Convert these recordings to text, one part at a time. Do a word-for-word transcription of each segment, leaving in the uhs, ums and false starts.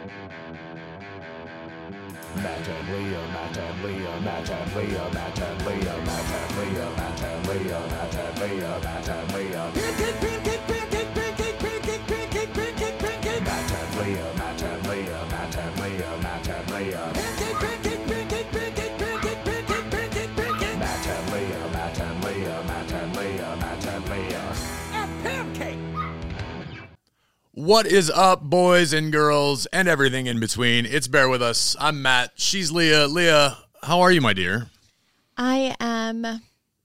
Matt and Leah, Matt and Leah, Matt and Leah, Matt and Leah, Matt and Leah, Matt and Leah, Matt and Leah, Matt and Leah. Pancake, pancake, pancake, pancake, pancake, pancake, pancake, pancake. Matt and Leah, Matt and Leah, Matt and Leah, Matt and Leah. Pancake, pancake, pancake, pancake, pancake, pancake, pancake, pancake. Matt and Leah, Matt and Leah, Matt and Leah, Matt and Leah. A pancake. What is up, boys and girls, and everything in between? It's Bear With Us. I'm Matt. She's Leah. Leah, how are you, my dear? I am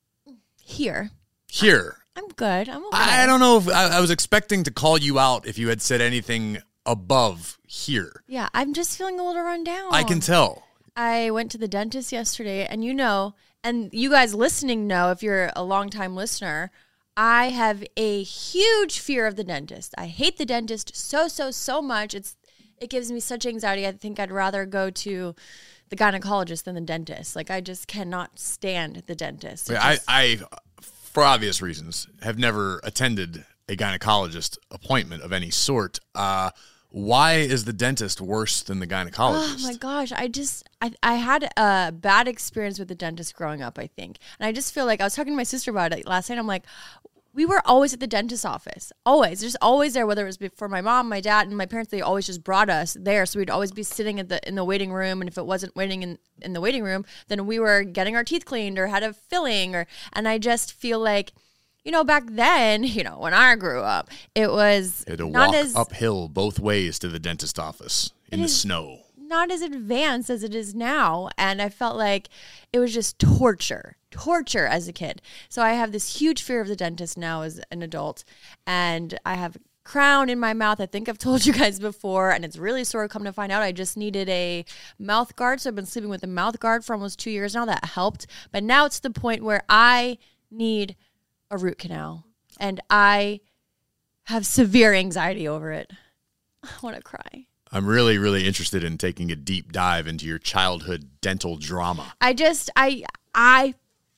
here. Here. I'm good. I'm okay. I don't know if I, I was expecting to call you out if you had said anything above here. Yeah, I'm just feeling a little run down. I can tell. I went to the dentist yesterday, and you know, and you guys listening know, if you're a longtime listener, I have a huge fear of the dentist. I hate the dentist so, so, so much. It's It gives me such anxiety. I think I'd rather go to the gynecologist than the dentist. Like, I just cannot stand the dentist. I, just, I, for obvious reasons, have never attended a gynecologist appointment of any sort. Uh, why is the dentist worse than the gynecologist? Oh my gosh, I just, I, I had a bad experience with the dentist growing up, I think. And I just feel like, I was talking to my sister about it last night. I'm like, we were always at the dentist's office, always, just always there, whether it was for my mom, my dad, and my parents. They always just brought us there. So we'd always be sitting at the in the waiting room. And if it wasn't waiting in, in the waiting room, then we were getting our teeth cleaned or had a filling. Or And I just feel like, you know, back then, you know, when I grew up, it was you had to not walk as uphill both ways to the dentist office in the is, snow. Not as advanced as it is now. And I felt like it was just torture, torture as a kid. So I have this huge fear of the dentist now as an adult. And I have a crown in my mouth. I think I've told you guys before, and it's really sore. Come to find out, I just needed a mouth guard. So I've been sleeping with a mouth guard for almost two years now. That helped. But now it's the point where I need a root canal. And I have severe anxiety over it. I want to cry. I'm really, really interested in taking a deep dive into your childhood dental drama. I just, I, I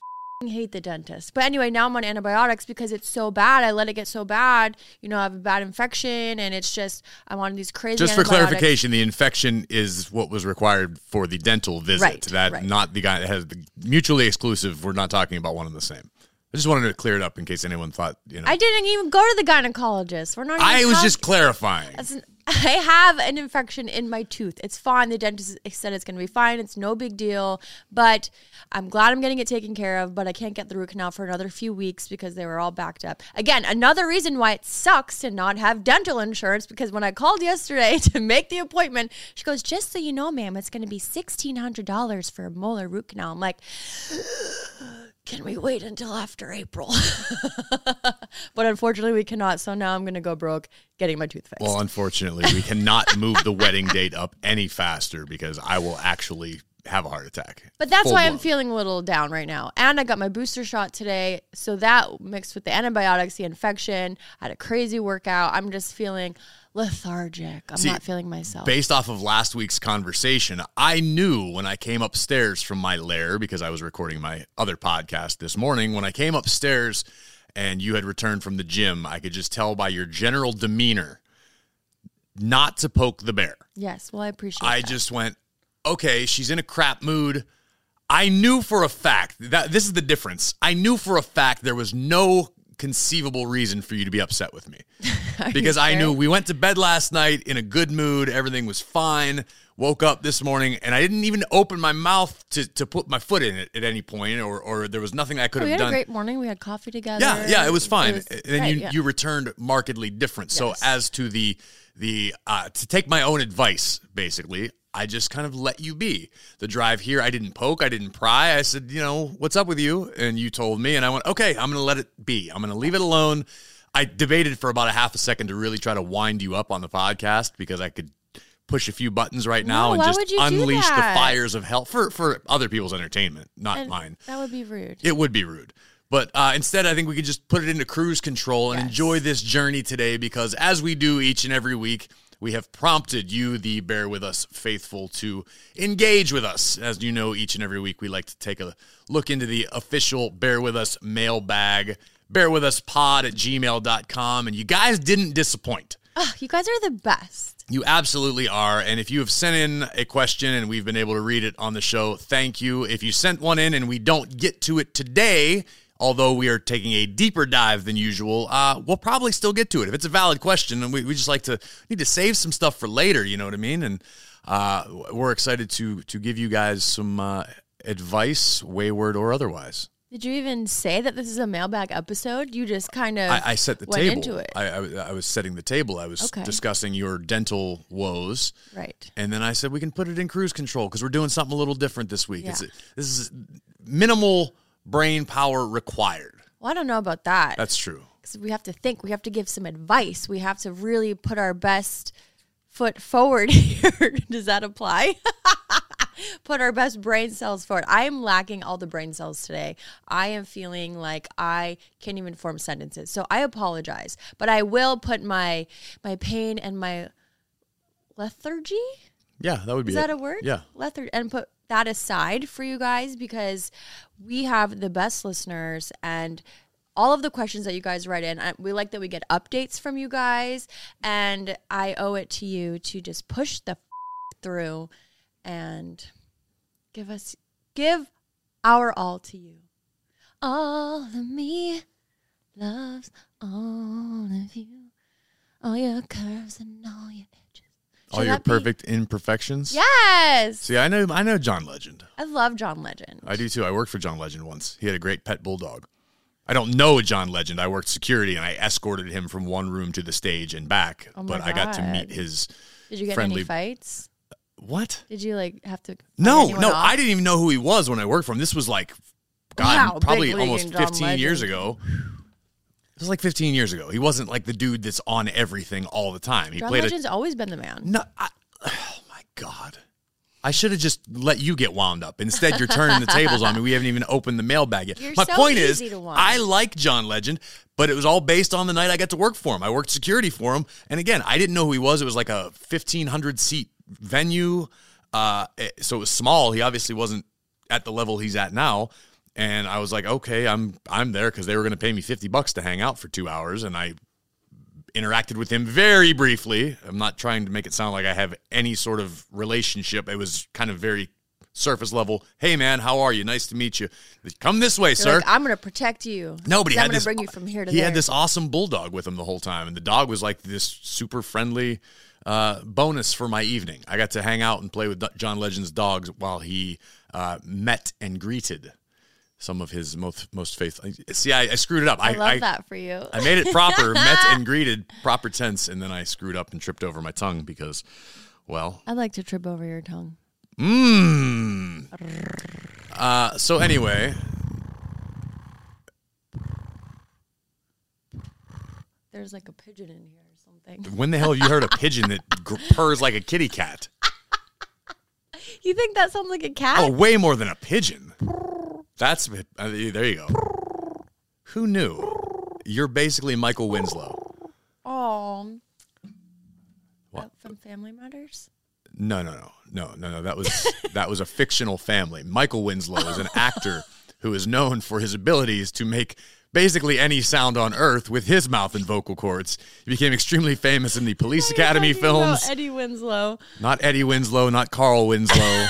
hate the dentist. But anyway, now I'm on antibiotics because it's so bad. I let it get so bad. You know, I have a bad infection, and it's just, I'm on these crazy Just for antibiotics. clarification, the infection is what was required for the dental visit. Right, that right. Not the guy that has the mutually exclusive. We're not talking about one and the same. I just wanted to clear it up in case anyone thought, you know. I didn't even go to the gynecologist. We're not even I was talking. just clarifying. That's an, I have an infection in my tooth. It's fine. The dentist said it's going to be fine. It's no big deal. But I'm glad I'm getting it taken care of. But I can't get the root canal for another few weeks because they were all backed up. Again, another reason why it sucks to not have dental insurance, because when I called yesterday to make the appointment, she goes, just so you know, ma'am, it's going to be sixteen hundred dollars for a molar root canal. I'm like, can we wait until after April? But unfortunately, we cannot. So now I'm going to go broke getting my tooth fixed. Well, unfortunately, we cannot move the wedding date up any faster because I will actually have a heart attack. But that's Full why blown. I'm feeling a little down right now. And I got my booster shot today. So that mixed with the antibiotics, the infection, I had a crazy workout. I'm just feeling lethargic. I'm See, not feeling myself. Based off of last week's conversation, I knew when I came upstairs from my lair, because I was recording my other podcast this morning, when I came upstairs and you had returned from the gym, I could just tell by your general demeanor not to poke the bear. Yes, well, I appreciate I that. just went, okay, she's in a crap mood. I knew for a fact that this is the difference. I knew for a fact there was no conceivable reason for you to be upset with me because I knew we went to bed last night in a good mood. Everything was fine. Woke up this morning and I didn't even open my mouth to, to put my foot in it at any point, or, or there was nothing I could Oh, we have had done. a great morning. We had coffee together. Yeah, yeah, it was fine. It was and then great, you, yeah. you returned markedly different. So Yes. as to the the uh, to take my own advice, basically, I just kind of let you be. The drive here, I didn't poke, I didn't pry. I said, you know, what's up with you? And you told me, and I went, okay, I'm going to let it be. I'm going to leave it alone. I debated for about a half a second to really try to wind you up on the podcast because I could push a few buttons right now No, and why just would you do unleash the that? fires of hell for, for other people's entertainment, not And mine. That would be rude. It would be rude. But uh, instead, I think we could just put it into cruise control and Yes. enjoy this journey today because as we do each and every week, we have prompted you, the Bear With Us faithful, to engage with us. As you know, each and every week, we like to take a look into the official Bear With Us mailbag, bear with us pod at gmail dot com. And you guys didn't disappoint. Oh, you guys are the best. You absolutely are. And if you have sent in a question and we've been able to read it on the show, thank you. If you sent one in and we don't get to it today, although we are taking a deeper dive than usual, uh, we'll probably still get to it. If it's a valid question, and we, we just like to need to save some stuff for later, you know what I mean? And uh, we're excited to to give you guys some uh, advice, wayward or otherwise. Did you even say that this is a mailbag episode? You just kind of I, I set the went table. into it. I, I, I was setting the table. I was Okay. discussing your dental woes. Right. And then I said we can put it in cruise control because we're doing something a little different this week. Yeah. It's, this is minimal brain power required. Well, I don't know about that. That's true. Because we have to think. We have to give some advice. We have to really put our best foot forward here. Does that apply? Put our best brain cells forward. I am lacking all the brain cells today. I am feeling like I can't even form sentences. So I apologize. But I will put my my pain and my lethargy. Yeah, that would be Is it. that a word? Yeah. Lethargy. And put that aside for you guys because we have the best listeners and all of the questions that you guys write in, I, we like that we get updates from you guys. And I owe it to you to just push the f- through and give us, give our all to you. All of me loves all of you. All your curves and all your edges. All Should your that be- perfect imperfections. Yes. See, I know I know John Legend. I love John Legend. I do too. I worked for John Legend once. He had a great pet bulldog. I don't know John Legend. I worked security and I escorted him from one room to the stage and back. Oh my but I got to God. meet his Did you get in friendly any fights? What? Did you like have to? fight No, anyone no, off? I didn't even know who he was when I worked for him. This was like, God, Wow, probably big league almost in John fifteen years Legend. ago. It was like fifteen years ago. He wasn't like the dude that's on everything all the time. He John played Legend's always been the man. a no. I, oh my God, I should have just let you get wound up. Instead, you're turning the tables on me. We haven't even opened the mailbag yet. You're my so point is, easy to wind. I like John Legend, but it was all based on the night I got to work for him. I worked security for him, and again, I didn't know who he was. It was like a fifteen hundred seat venue. Uh, it- so it was small. He obviously wasn't at the level he's at now. And I was like, okay, I'm I'm there because they were going to pay me fifty bucks to hang out for two hours. And I interacted with him very briefly. I'm not trying to make it sound like I have any sort of relationship. It was kind of very surface level. Hey, man, how are you? Nice to meet you. Come this way, You're sir. like, I'm going to protect you. Nobody I'm had going this. to bring you from here to he there. had this awesome bulldog with him the whole time, and the dog was like this super friendly uh, bonus for my evening. I got to hang out and play with John Legend's dogs while he uh, met and greeted some of his most most faithful. See, I, I screwed it up. I, I love I, that for you. I made it proper, met and greeted, proper tense, and then I screwed up and tripped over my tongue because, well, I'd like to trip over your tongue. mmm. Uh, so anyway, There's like a pigeon in here or something. when the hell have you heard a pigeon that gr- purrs like a kitty cat? You think that sounds like a cat? Oh, way more than a pigeon. That's uh, there you go. Who knew? You're basically Michael Winslow. Oh. What? That from Family Matters? No, no, no, no, no, no. That was that was a fictional family. Michael Winslow is an actor who is known for his abilities to make basically any sound on earth with his mouth and vocal cords. He became extremely famous in the Police You're Academy talking about films. Eddie Winslow. Not Eddie Winslow, not Carl Winslow.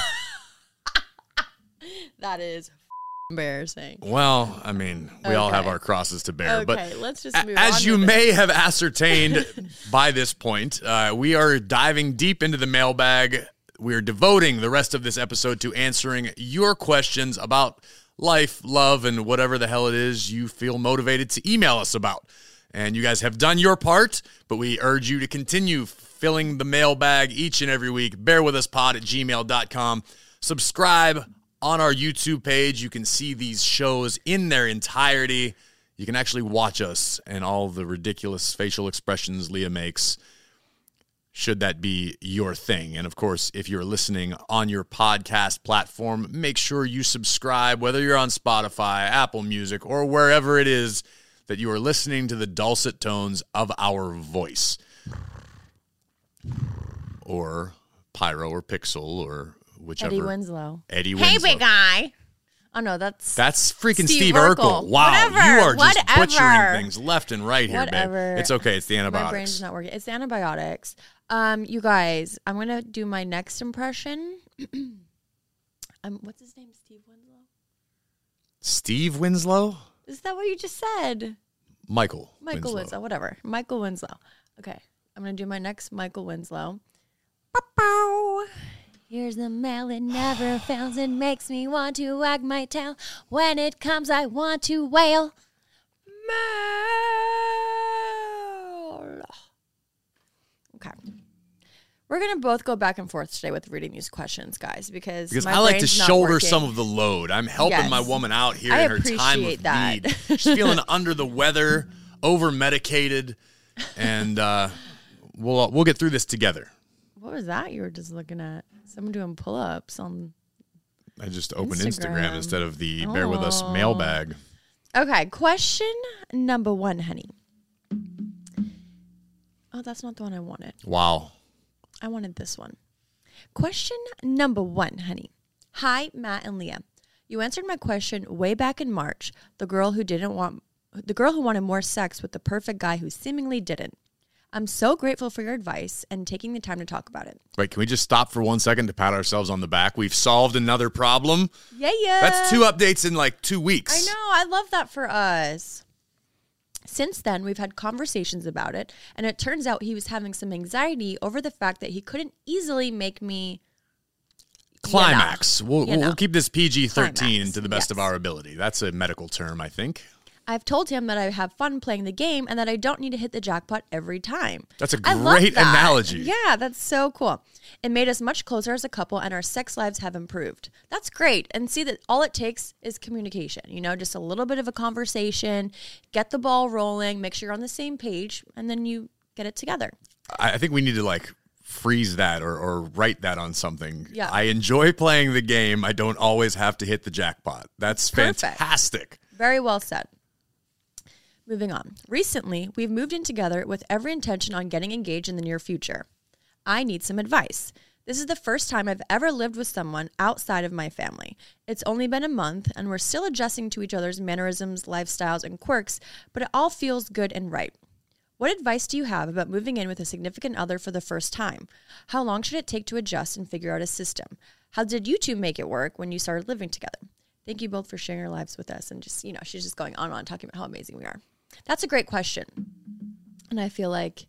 That is embarrassing. Well, I mean, we all have Okay. our crosses to bear. But Okay, let's just a- move as on you with may have ascertained by this point, uh, we are diving deep into the mailbag. We're devoting the rest of this episode to answering your questions about life, love, and whatever the hell it is you feel motivated to email us about. And you guys have done your part, but we urge you to continue filling the mailbag each and every week. Bear with us pod at gmail dot com. Subscribe on our YouTube page. You can see these shows in their entirety. You can actually watch us and all the ridiculous facial expressions Leah makes, should that be your thing. And of course, if you're listening on your podcast platform, make sure you subscribe, whether you're on Spotify, Apple Music, or wherever it is that you are listening to the dulcet tones of our voice. Or Pyro or Pixel or whichever. Eddie Winslow. Eddie Winslow. Hey, big guy. Oh no, that's That's freaking Steve Steve, Urkel. Urkel. Wow, Whatever, you are just whatever. butchering things left and right here, Whatever. babe. It's okay. It's the my antibiotics. brain's not working. It's the antibiotics. Um, you guys, I'm gonna do my next impression. um, what's his name? Steve Winslow. Steve Winslow? Is that what you just said? Michael. Michael Winslow. Winslow. Whatever. Michael Winslow. Okay, I'm gonna do my next Michael Winslow. Bow-bow. Here's the mail, it never fails. It makes me want to wag my tail. When it comes, I want to wail. Mail. Okay. We're going to both go back and forth today with reading these questions, guys, because, Because my I like to brain's not shoulder working. some of the load. I'm helping Yes. my woman out here I in her time of appreciate that. need. She's feeling under the weather, over medicated, and uh, we'll we'll get through this together. What was that you were just looking at? Someone doing pull-ups on... I just opened Instagram, Instagram. instead of the Bear With Us Oh. mailbag. Okay, question number one, honey. Oh, that's not the one I wanted. Wow. I wanted this one. Question number one, honey. Hi, Matt and Leah. You answered my question way back in March. The girl who didn't want, the girl who wanted more sex with the perfect guy who seemingly didn't. I'm so grateful for your advice and taking the time to talk about it. Wait, can we just stop for one second to pat ourselves on the back? We've solved another problem. Yeah, yeah. That's two updates in like two weeks. I know. I love that for us. Since then, we've had conversations about it, and it turns out he was having some anxiety over the fact that he couldn't easily make me Climax. You We'll, You know. we'll keep this P G thirteen Climax, to the best yes. of our ability. That's a medical term, I think. I've told him that I have fun playing the game and that I don't need to hit the jackpot every time. That's a I love great that. analogy. Yeah, that's so cool. It made us much closer as a couple and our sex lives have improved. That's great. And see that all it takes is communication, you know, just a little bit of a conversation, get the ball rolling, make sure you're on the same page, and then you get it together. I I think we need to like freeze that or, or write that on something. Yeah. I enjoy playing the game. I don't always have to hit the jackpot. That's Perfect. fantastic. Very well said. Moving on. Recently, we've moved in together with every intention on getting engaged in the near future. I need some advice. This is the first time I've ever lived with someone outside of my family. It's only been a month, and we're still adjusting to each other's mannerisms, lifestyles, and quirks, but it all feels good and right. What advice do you have about moving in with a significant other for the first time? How long should it take to adjust and figure out a system? How did you two make it work when you started living together? Thank you both for sharing your lives with us. And just, you know, she's just going on and on talking about how amazing we are. That's a great question. And I feel like,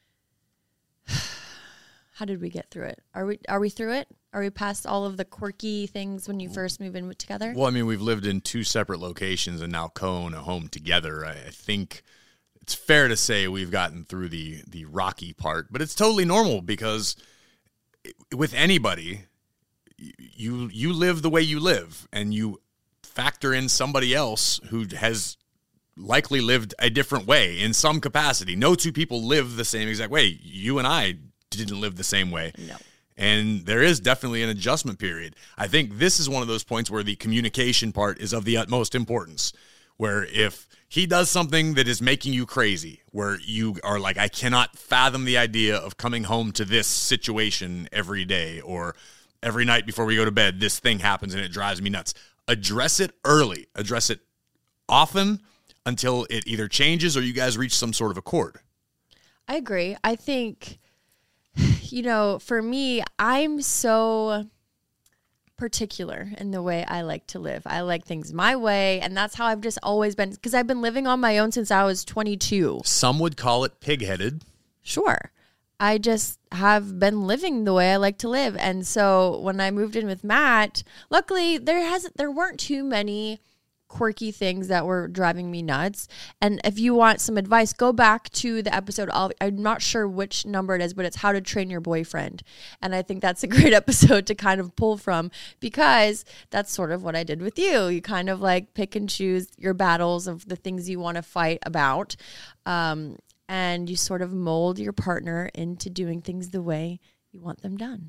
how did we get through it? Are we are we through it? Are we past all of the quirky things when you first move in together? Well, I mean, we've lived in two separate locations and now co-own a home together. I, I think it's fair to say we've gotten through the the rocky part, but it's totally normal because with anybody, you you live the way you live, and you factor in somebody else who has likely lived a different way in some capacity. No two people live the same exact way. You and I didn't live the same way. No. And there is definitely an adjustment period. I think this is one of those points where the communication part is of the utmost importance, where if he does something that is making you crazy, where you are like, I cannot fathom the idea of coming home to this situation every day, or every night before we go to bed, this thing happens and it drives me nuts. Address it early. Address it often until it either changes or you guys reach some sort of accord. I agree. I think, you know, for me, I'm so particular in the way I like to live. I like things my way, and that's how I've just always been, because I've been living on my own since I was twenty-two. Some would call it pig-headed. Sure. I just have been living the way I like to live. And so when I moved in with Matt, luckily there hasn't there weren't too many quirky things that were driving me nuts. And if you want some advice, go back to the episode. I'll, I'm not sure which number it is, but it's How to Train Your Boyfriend. And I think that's a great episode to kind of pull from, because that's sort of what I did with you. You kind of like pick and choose your battles of the things you want to fight about. Um, and you sort of mold your partner into doing things the way you want them done.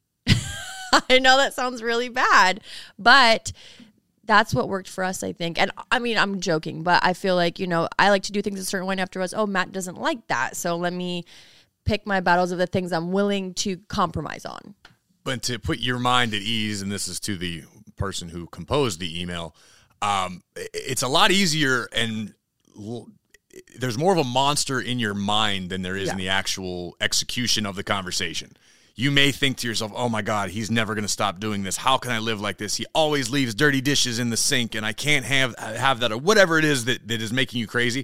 I know that sounds really bad, but that's what worked for us, I think. And I mean, I'm joking, but I feel like, you know, I like to do things a certain way, and afterwards, oh, Matt doesn't like that. So let me pick my battles of the things I'm willing to compromise on. But to put your mind at ease, and this is to the person who composed the email. Um, it's a lot easier, and l- there's more of a monster in your mind than there is Yeah. in the actual execution of the conversation. You may think to yourself, oh my God, he's never going to stop doing this. How can I live like this? He always leaves dirty dishes in the sink, and I can't have have that, or whatever it is that, that is making you crazy.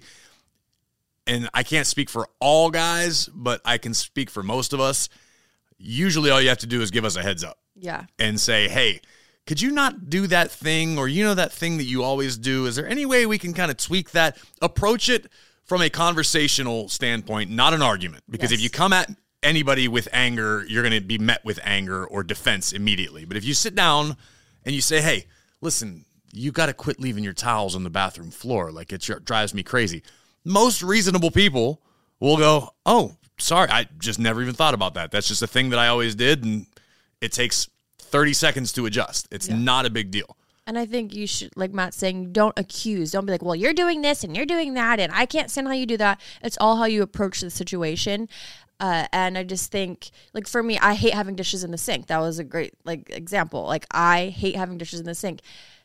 And I can't speak for all guys, but I can speak for most of us. Usually all you have to do is give us a heads up. Yeah. And say, hey, could you not do that thing? Or, you know, that thing that you always do? Is there any way we can kind of tweak that? Approach it from a conversational standpoint, not an argument. Because Yes. if you come at anybody with anger, you're going to be met with anger or defense immediately. But if you sit down and you say, hey, listen, you got to quit leaving your towels on the bathroom floor. Like, it drives me crazy. Most reasonable people will go, oh, sorry, I just never even thought about that. That's just a thing that I always did, and it takes thirty seconds to adjust. It's Yeah. not a big deal. And I think you should, like Matt's saying, don't accuse. Don't be like, well, you're doing this and you're doing that, and I can't stand how you do that. It's all how you approach the situation. Uh, and I just think, like, for me, I hate having dishes in the sink. That was a great, like, example. Like, I hate having dishes in the sink.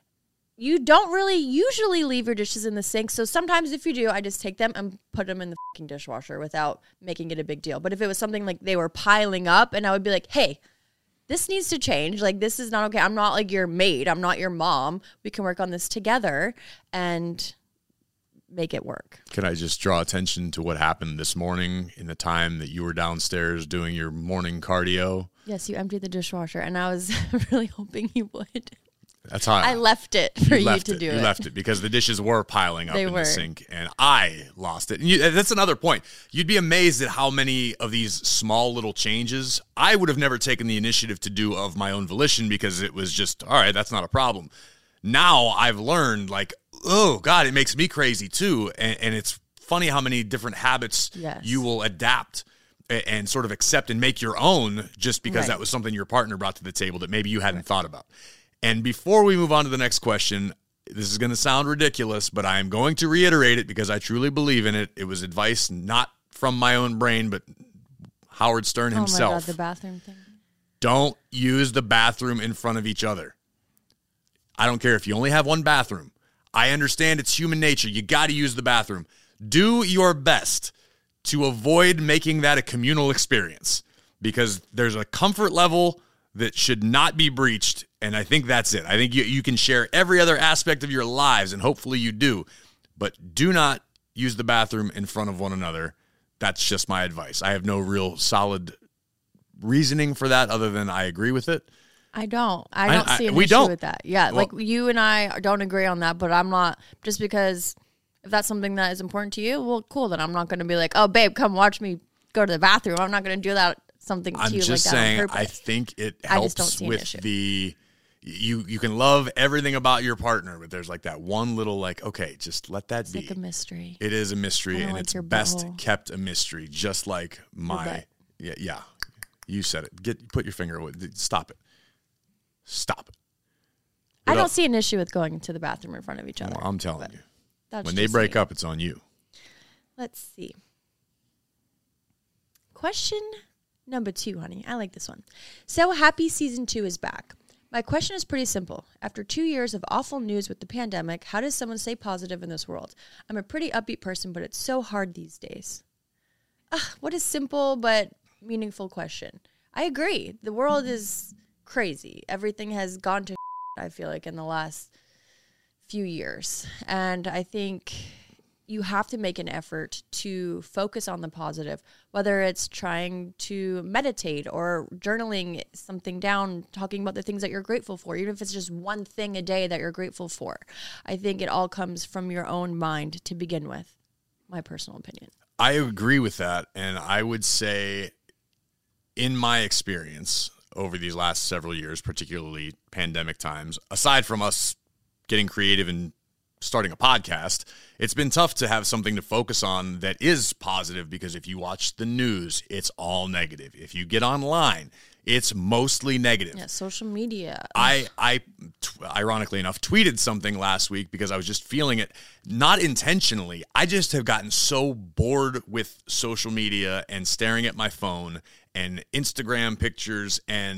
You don't really usually leave your dishes in the sink. So sometimes if you do, I just take them and put them in the fucking dishwasher without making it a big deal. But if it was something like they were piling up, and I would be like, hey, this needs to change. Like, this is not okay. I'm not like your maid. I'm not your mom. We can work on this together and make it work. Can I just draw attention to what happened this morning in the time that you were downstairs doing your morning cardio? Yes, you emptied the dishwasher, and I was really hoping you would. That's how I left it for you, left to it. do you it. You left it because the dishes were piling up They in were. the sink, and I lost it. And you, that's another point. You'd be amazed at how many of these small little changes I would have never taken the initiative to do of my own volition, because it was just, all right, that's not a problem. Now I've learned, like, oh, God, it makes me crazy too. And, and it's funny how many different habits Yes. you will adapt and, and sort of accept and make your own just because Right. that was something your partner brought to the table that maybe you hadn't thought about. And before we move on to the next question, this is going to sound ridiculous, but I am going to reiterate it because I truly believe in it. It was advice not from my own brain, but Howard Stern himself. Oh my God, the bathroom thing. Don't use the bathroom in front of each other. I don't care if you only have one bathroom. I understand it's human nature. You got to use the bathroom. Do your best to avoid making that a communal experience, because there's a comfort level that should not be breached, and I think that's it. I think you, you can share every other aspect of your lives, and hopefully you do, but do not use the bathroom in front of one another. That's just my advice. I have no real solid reasoning for that other than I agree with it. I don't. I don't I- see an we issue don't. with that. Yeah, Well- like you and I don't agree on that, but I'm not, just because if that's something that is important to you, well, cool, then I'm not going to be like, oh, babe, come watch me go to the bathroom. I'm not going to do that something to I'm you like just that saying, on purpose. I think it I just don't helps see an with issue. the you you can love everything about your partner, but there's like that one little like, okay, just let that It's be. like a mystery. It is a mystery, Kinda and like it's your best butthole. kept a mystery, just like my butt. yeah yeah. You said it. Get put your finger away. Stop it. Stop it. I What don't else? see an issue with going to the bathroom in front of each other. Well, I'm telling but you, that's when they just break me. up, it's on you. Let's see. Question number two, honey. I like this one. So happy season two is back. My question is pretty simple. After two years of awful news with the pandemic, how does someone stay positive in this world? I'm a pretty upbeat person, but it's so hard these days. Ugh, what a simple but meaningful question. I agree. The world is crazy. Everything has gone to I feel like in the last few years. And I think you have to make an effort to focus on the positive, whether it's trying to meditate or journaling something down, talking about the things that you're grateful for, even if it's just one thing a day that you're grateful for. I think it all comes from your own mind to begin with, my personal opinion. I agree with that, and I would say, in my experience over these last several years, particularly pandemic times, aside from us getting creative and starting a podcast, it's been tough to have something to focus on that is positive, because if you watch the news, it's all negative. If you get online, it's mostly negative. Yeah, social media. I, I, t- ironically enough, tweeted something last week because I was just feeling it, not intentionally. I just have gotten so bored with social media and staring at my phone and Instagram pictures and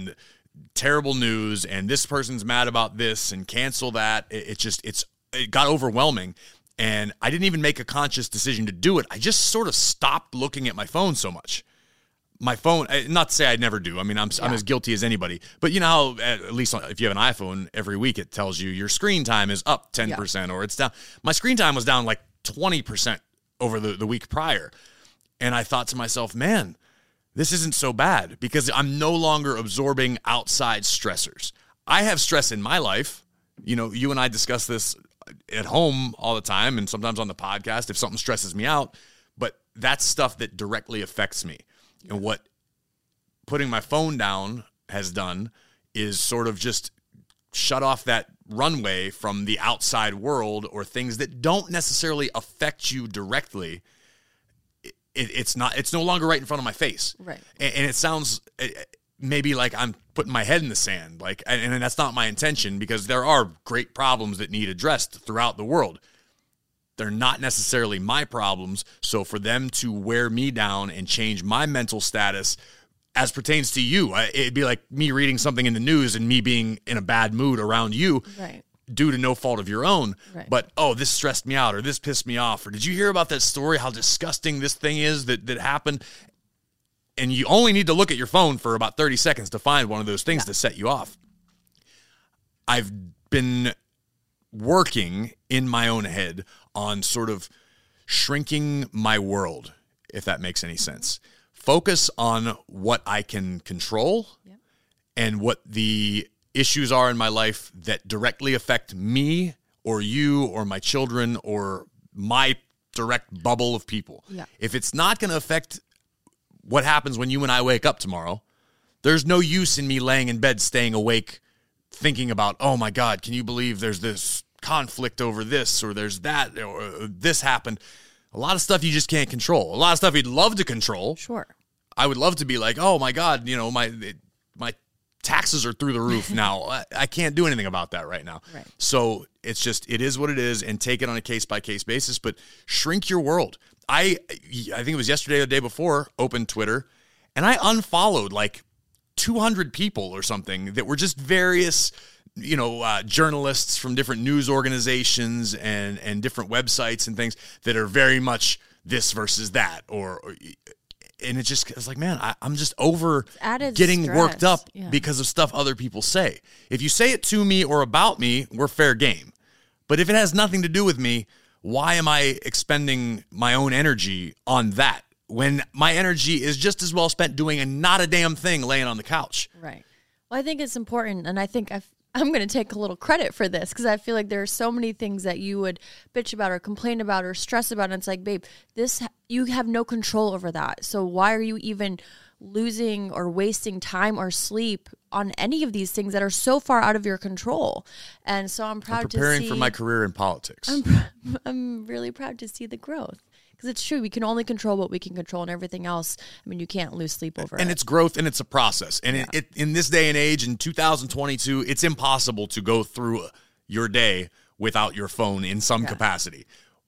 terrible news and this person's mad about this and cancel that. It, it just, it's, it got overwhelming. And I didn't even make a conscious decision to do it. I just sort of stopped looking at my phone so much. My phone, not to say I never do. I mean, I'm, yeah. I'm as guilty as anybody. But you know how, at least if you have an iPhone, every week it tells you your screen time is up ten percent yeah. or it's down. My screen time was down like twenty percent over the, the week prior. And I thought to myself, man, this isn't so bad because I'm no longer absorbing outside stressors. I have stress in my life. You know, you and I discuss this at home all the time and sometimes on the podcast if something stresses me out. But that's stuff that directly affects me. And what putting my phone down has done is sort of just shut off that runway from the outside world or things that don't necessarily affect you directly. It, it's not. It's no longer right in front of my face. Right. And, and it sounds maybe like I'm putting my head in the sand. Like, and, and that's not my intention because there are great problems that need addressed throughout the world. They're not necessarily my problems, so for them to wear me down and change my mental status as pertains to you, it'd be like me reading something in the news and me being in a bad mood around you right. due to no fault of your own. Right. But, oh, this stressed me out or this pissed me off. Or did you hear about that story, how disgusting this thing is that, that happened? And you only need to look at your phone for about thirty seconds to find one of those things yeah. to set you off. I've been working in my own head on sort of shrinking my world, if that makes any sense. Focus on what I can control yep. and what the issues are in my life that directly affect me or you or my children or my direct bubble of people. Yeah. If it's not going to affect what happens when you and I wake up tomorrow, there's no use in me laying in bed, staying awake, thinking about, oh my God, can you believe there's this conflict over this or there's that or this happened. A lot of stuff you just can't control. A lot of stuff you'd love to control. Sure. I would love to be like, oh my God, you know, my my taxes are through the roof now. I, I can't do anything about that right now. Right. So it's just, it is what it is and take it on a case by case basis, but shrink your world. I I think it was yesterday or the day before, opened Twitter and I unfollowed like two hundred people or something that were just various you know, uh, journalists from different news organizations and, and different websites and things that are very much this versus that. Or, or and it just, it's like, man, I, I'm just over getting stress. worked up yeah. because of stuff other people say. If you say it to me or about me, we're fair game. But if it has nothing to do with me, why am I expending my own energy on that when my energy is just as well spent doing a not a damn thing laying on the couch? Right. Well, I think it's important, and I think I've I'm going to take a little credit for this because I feel like there are so many things that you would bitch about or complain about or stress about. And it's like, babe, this, you have no control over that. So why are you even losing or wasting time or sleep on any of these things that are so far out of your control? And so I'm proud I'm preparing to see. for my career in politics. I'm, I'm really proud to see the growth. Because it's true, we can only control what we can control, and everything else, I mean, you can't lose sleep over and it. And it's growth, and it's a process. And yeah. it, it, in this day and age, in two thousand twenty-two, it's impossible to go through your day without your phone in some yeah. capacity.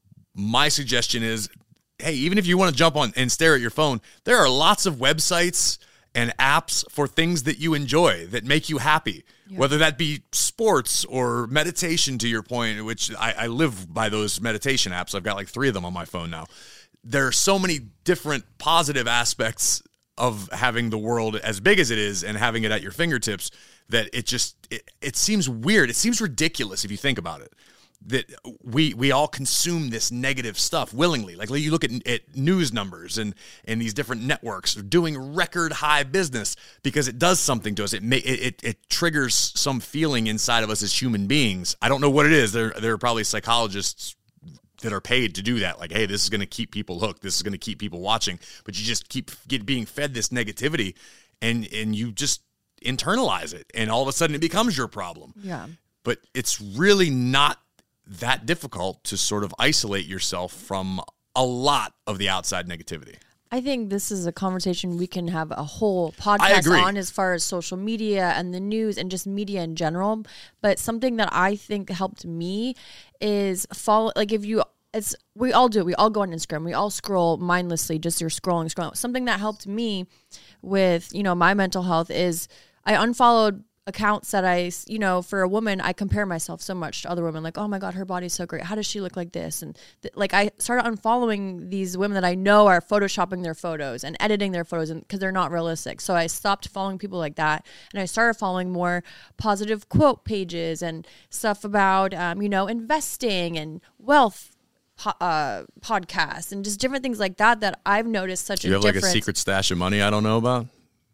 My suggestion is, hey, even if you want to jump on and stare at your phone, there are lots of websites and apps for things that you enjoy, that make you happy, yeah. whether that be sports or meditation, to your point, which I, I live by those meditation apps. I've got like three of them on my phone now. There are so many different positive aspects of having the world as big as it is and having it at your fingertips that it just, it, it seems weird. It seems ridiculous if you think about it, that we we all consume this negative stuff willingly. Like you look at, at news numbers and, and these different networks are doing record high business because it does something to us. It, may, it it it triggers some feeling inside of us as human beings. I don't know what it is. There there are probably psychologists that are paid to do that. Like, hey, this is going to keep people hooked. This is going to keep people watching. But you just keep get being fed this negativity, and and you just internalize it, and all of a sudden it becomes your problem. Yeah. But it's really not that difficult to sort of isolate yourself from a lot of the outside negativity. I think this is a conversation we can have a whole podcast on as far as social media and the news and just media in general. But something that I think helped me is follow, like if you, it's, we all do it. We all go on Instagram. We all scroll mindlessly, just you're scrolling, scrolling. Something that helped me with, you know, my mental health is I unfollowed accounts that I, you know, for a woman, I compare myself so much to other women. Like, oh my God, her body's so great. How does she look like this? And th- like, I started unfollowing these women that I know are photoshopping their photos and editing their photos because they're not realistic. So I stopped following people like that. And I started following more positive quote pages and stuff about, um, you know, investing and wealth po- uh, podcasts and just different things like that, that I've noticed such Do you a have difference. like a secret stash of money I don't know about?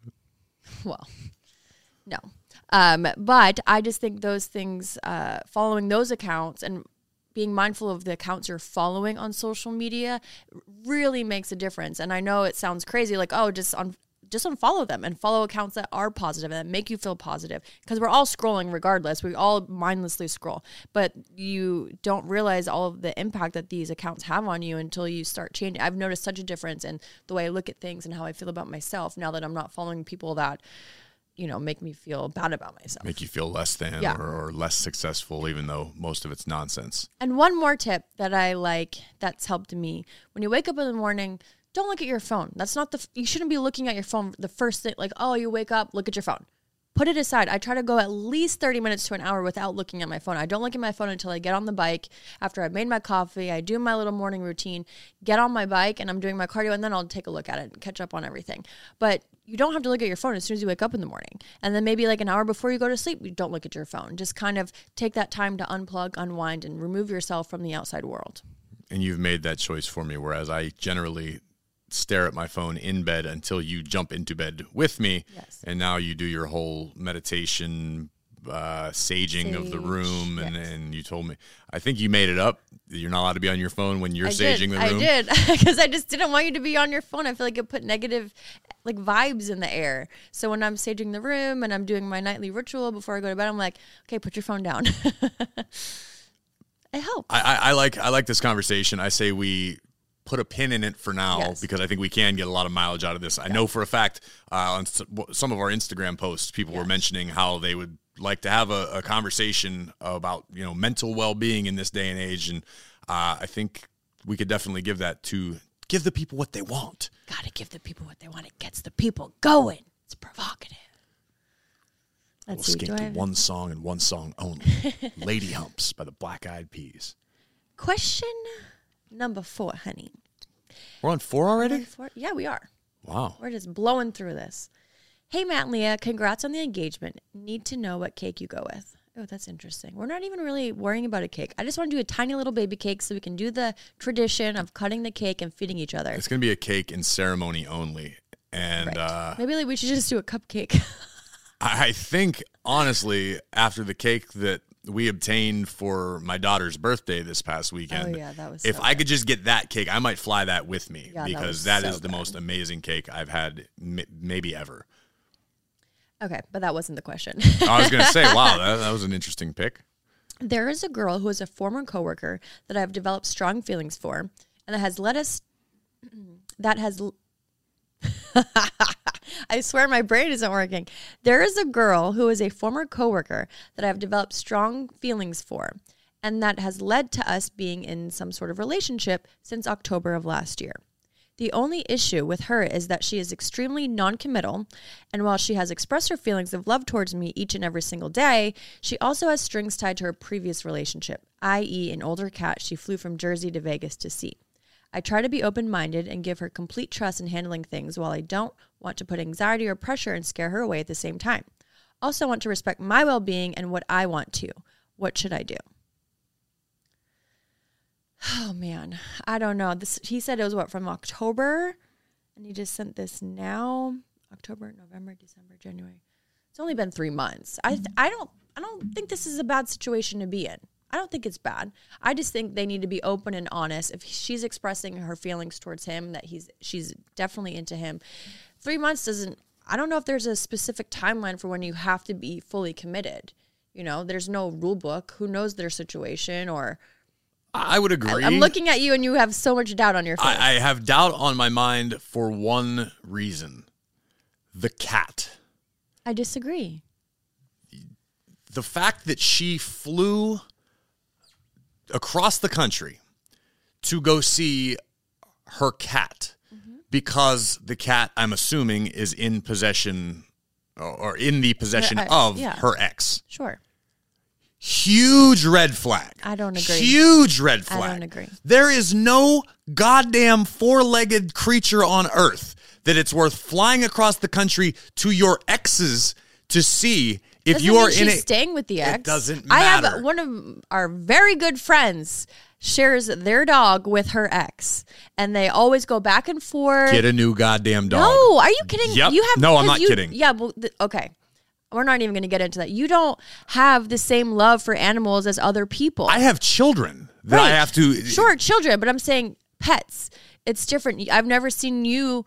Well, no. Um, but I just think those things, uh, following those accounts and being mindful of the accounts you're following on social media really makes a difference. And I know it sounds crazy, like, oh, just un- just unfollow them and follow accounts that are positive and that make you feel positive, because we're all scrolling regardless. We all mindlessly scroll, but you don't realize all of the impact that these accounts have on you until you start changing. I've noticed such a difference in the way I look at things and how I feel about myself now that I'm not following people that, you know, make me feel bad about myself. Make you feel less than Yeah. or, or less successful, even though most of it's nonsense. And one more tip that I like that's helped me: when you wake up in the morning, don't look at your phone. That's not the, you shouldn't be looking at your phone the first thing, like, oh, you wake up, look at your phone. Put it aside. I try to go at least thirty minutes to an hour without looking at my phone. I don't look at my phone until I get on the bike. After I've made my coffee, I do my little morning routine, get on my bike, and I'm doing my cardio, and then I'll take a look at it and catch up on everything. But you don't have to look at your phone as soon as you wake up in the morning. And then maybe like an hour before you go to sleep, you don't look at your phone. Just kind of take that time to unplug, unwind, and remove yourself from the outside world. And you've made that choice for me, whereas I generally stare at my phone in bed until you jump into bed with me. Yes. And now you do your whole meditation, uh, saging of the Sage, room. And, yes. and you told me, I think you made it up. You're not allowed to be on your phone when you're I saging did. the room. I did, because I just didn't want you to be on your phone. I feel like it put negative like vibes in the air. So when I'm saging the room and I'm doing my nightly ritual before I go to bed, I'm like, okay, put your phone down. It helps. I, I, I like I like this conversation. I say we put a pin in it for now, Yes. because I think we can get a lot of mileage out of this. I know for a fact uh, on s- some of our Instagram posts, people were Yes. mentioning how they would like to have a, a conversation about, you know, mental well-being in this day and age. And uh, I think we could definitely give that to give the people what they want. Gotta give the people what they want. It gets the people going. It's provocative. We'll Let's see. skip Do I to have one song and one song only. Lady Humps by the Black Eyed Peas. question number four, honey? We're on four already? Number four? Yeah, we are. Wow. We're just blowing through this. Hey, Matt and Leah, congrats on the engagement. Need to know what cake you go with. Oh, that's interesting. We're not even really worrying about a cake. I just want to do a tiny little baby cake so we can do the tradition of cutting the cake and feeding each other. It's going to be a cake in ceremony only. And Right. uh, Maybe like we should just do a cupcake. I think, honestly, after the cake that we obtained for my daughter's birthday this past weekend, Oh, yeah, that was if so I good. could just get that cake, I might fly that with me, Yeah, that because was that so is the good. most amazing cake I've had m- maybe ever. Okay, but that wasn't the question. I was going to say, wow, that, that was an interesting pick. There is a girl who is a former coworker that I've developed strong feelings for, and that has led us. That has. l- I swear my brain isn't working. There is a girl who is a former coworker that I've developed strong feelings for, and that has led to us being in some sort of relationship since October of last year. The only issue with her is that she is extremely non-committal, and while she has expressed her feelings of love towards me each and every single day, she also has strings tied to her previous relationship, that is an older cat she flew from Jersey to Vegas to see. I try to be open-minded and give her complete trust in handling things, while I don't want to put anxiety or pressure and scare her away at the same time. Also want to respect my well-being and what I want to. What should I do? Oh, man. I don't know. This he said it was, what, from October? And he just sent this now. October, November, December, January. It's only been three months. I th- I don't I don't think this is a bad situation to be in. I don't think it's bad. I just think they need to be open and honest. If she's expressing her feelings towards him, that he's she's definitely into him. Three months doesn't, I don't know if there's a specific timeline for when you have to be fully committed. You know, there's no rule book. Who knows their situation? Or I would agree. I'm looking at you and you have so much doubt on your face. I, I have doubt on my mind for one reason. The cat. I disagree. The fact that she flew across the country to go see her cat, mm-hmm. because the cat, I'm assuming, is in possession or, or in the possession Her ex, of yeah. her ex. Sure. Huge red flag. I don't agree. Huge red flag. I don't agree. There is no goddamn four-legged creature on earth that it's worth flying across the country to your exes to see if Doesn't you mean are in she's a staying with the ex. It doesn't I matter. have one of our very good friends shares their dog with her ex, and they always go back and forth. Get a new goddamn dog. No, are you kidding? Yep. You have No, I'm 'cause not you- kidding. Yeah, well, th- okay. We're not even going to get into that. You don't have the same love for animals as other people. I have children that I Right. have to. Sure, children, but I'm saying pets. It's different. I've never seen you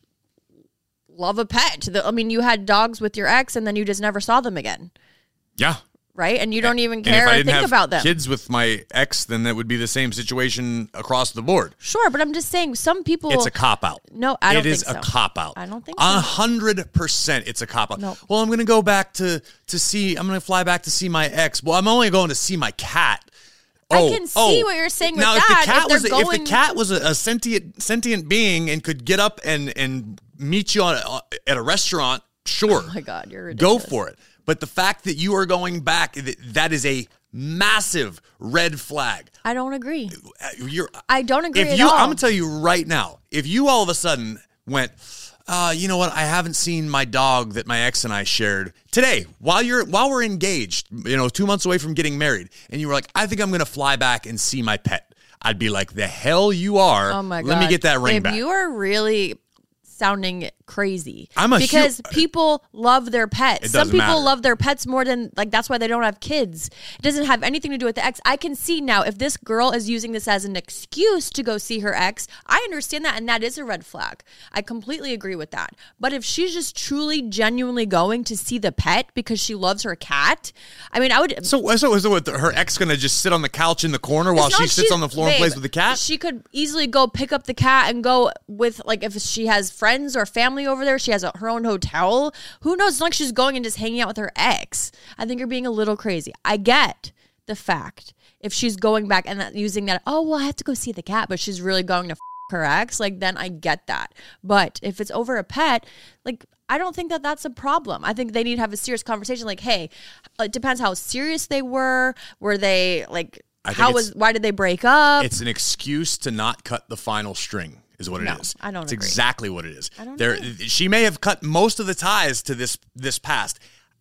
love a pet. The- I mean, you had dogs with your ex, and then you just never saw them again, Yeah. right? And you don't even And if care I or didn't think have about them. kids with my ex, then that would be the same situation across the board. Sure, but I'm just saying some people. It's a cop out. No, I don't It is think a so. cop out. I don't think A so. hundred percent, it's a cop out. No. Well, I'm going to go back to to see. I'm going to fly back to see my ex. Well, I'm only going to see my cat. I Oh, can see oh. what you're saying with now, that. if the If cat they're was a, going- if the cat was a, a sentient sentient being and could get up and and meet you on a, at a restaurant, sure. Oh my God, you're Go ridiculous. for it. But the fact that you are going back, th- that is a massive red flag. I don't agree. You're, I don't agree if at you, all. I'm gonna tell you right now, if you all of a sudden went, uh, you know what? I haven't seen my dog that my ex and I shared today while you're while we're engaged. You know, two months away from getting married, and you were like, I think I'm gonna fly back and see my pet. I'd be like, the hell you are. Oh my God. Let me get that ring if back. you are really sounding crazy. I'm a because hu- people love their pets. It Some doesn't people matter. love their pets more than like that's why they don't have kids. It doesn't have anything to do with the ex. I can see now if this girl is using this as an excuse to go see her ex, I understand that, and that is a red flag. I completely agree with that. But if she's just truly genuinely going to see the pet because she loves her cat, I mean, I would so, so, so what, her ex gonna just sit on the couch in the corner while It's she not sits she- on the floor and babe, plays with the cat? She could easily go pick up the cat and go with, like, if she has friends or family over there, she has a, her own hotel. Who knows? It's not like she's going and just hanging out with her ex. I think you're being a little crazy. I get the fact if she's going back and that, using that, oh, well, I have to go see the cat, but she's really going to f- her ex, like, then I get that. But if it's over a pet, like, I don't think that that's a problem. I think they need to have a serious conversation. Like, hey, it depends how serious they were. Were they, like, I think how it's- was, why did they break up? It's an excuse to not cut the final string, is what No, it is. I don't It's agree. exactly what it is. I don't there, agree. she may have cut most of the ties to this this past.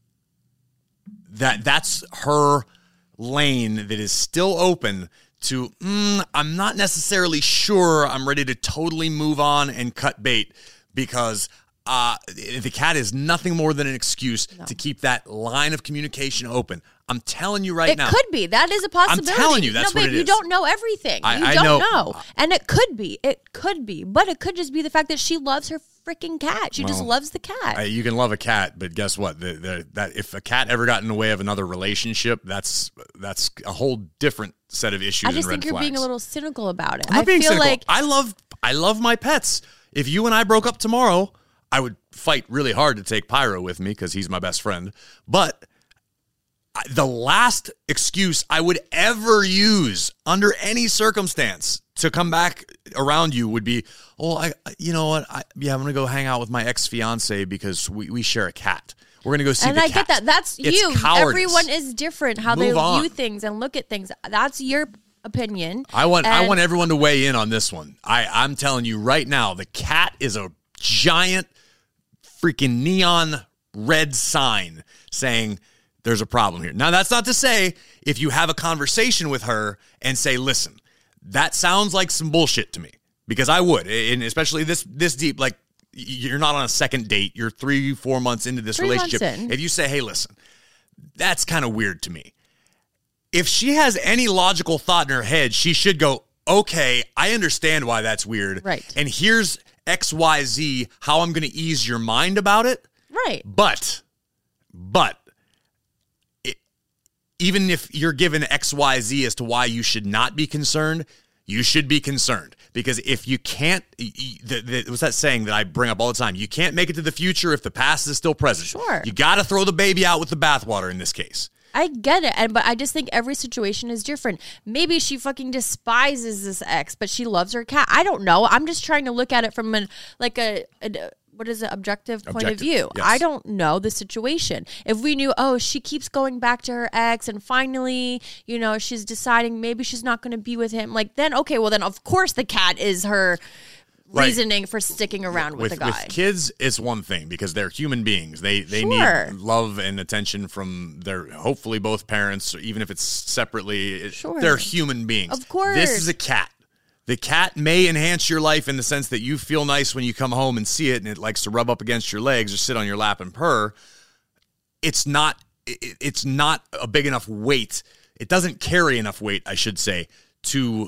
That that's her lane that is still open to. Mm, I'm not necessarily sure I'm ready to totally move on and cut bait because. Uh, the cat is nothing more than an excuse to keep that line of communication open. I'm telling you right it now. could be. That is a possibility. telling you, that's no, what babe, it you is. don't know everything. I- you I don't know- know. And it could be. It could be. But it could just be the fact that she loves her freaking cat. She just Well, loves the cat. Uh, you can love a cat, but guess what? The, the, that if a cat ever got in the way of another relationship, that's that's a whole different set of issues. I just and red think you're being a flags. little cynical about it. I'm not I being feel cynical. like I love I love my pets. If you and I broke up tomorrow, I would fight really hard to take Pyro with me because he's my best friend. But I- the last excuse I would ever use under any circumstance to come back around you would be, oh, I, I- you know what? I, yeah, I'm gonna go hang out with my ex fiance because we, we share a cat. We're gonna go see and the I cat. get that. That's It's you. cowardice. Everyone is different how Move they on. view things and look at things. That's your opinion. I want I And- want everyone to weigh in on this one. I, I'm telling you right now, the cat is a giant freaking neon red sign saying there's a problem here. Now, that's not to say if you have a conversation with her and say, listen, that sounds like some bullshit to me, because I would, and especially this this deep, like you're not on a second date, you're three, four months into this Three relationship. months in. If you say, hey, listen, that's kind of weird to me. If she has any logical thought in her head, she should go, okay, I understand why that's weird. Right. And here's X Y Z, how I'm going to ease your mind about it. Right. But, but, it, even if you're given X Y Z as to why you should not be concerned, you should be concerned. Because if you can't, y- y- the, the, what's that saying that I bring up all the time? You can't make it to the future if the past is still present. Sure. You got to throw the baby out with the bathwater in this case. I get it, and but I just think every situation is different. Maybe she fucking despises this ex, but she loves her cat. I don't know. I'm just trying to look at it from an like a, a what is it, objective point Objective, of view. yes. I don't know the situation. If we knew, oh, she keeps going back to her ex and finally, you know, she's deciding maybe she's not going to be with him, like then, okay, well then of course the cat is her Right. reasoning for sticking around with, with the guy. With kids, it's one thing because they're human beings. They they Sure. need love and attention from their hopefully both parents, even if it's separately. it- Sure. They're human beings. Of course. This is a cat. The cat may enhance your life in the sense that you feel nice when you come home and see it, and it likes to rub up against your legs or sit on your lap and purr. It's not. It, it's not a big enough weight. It doesn't carry enough weight, I should say, to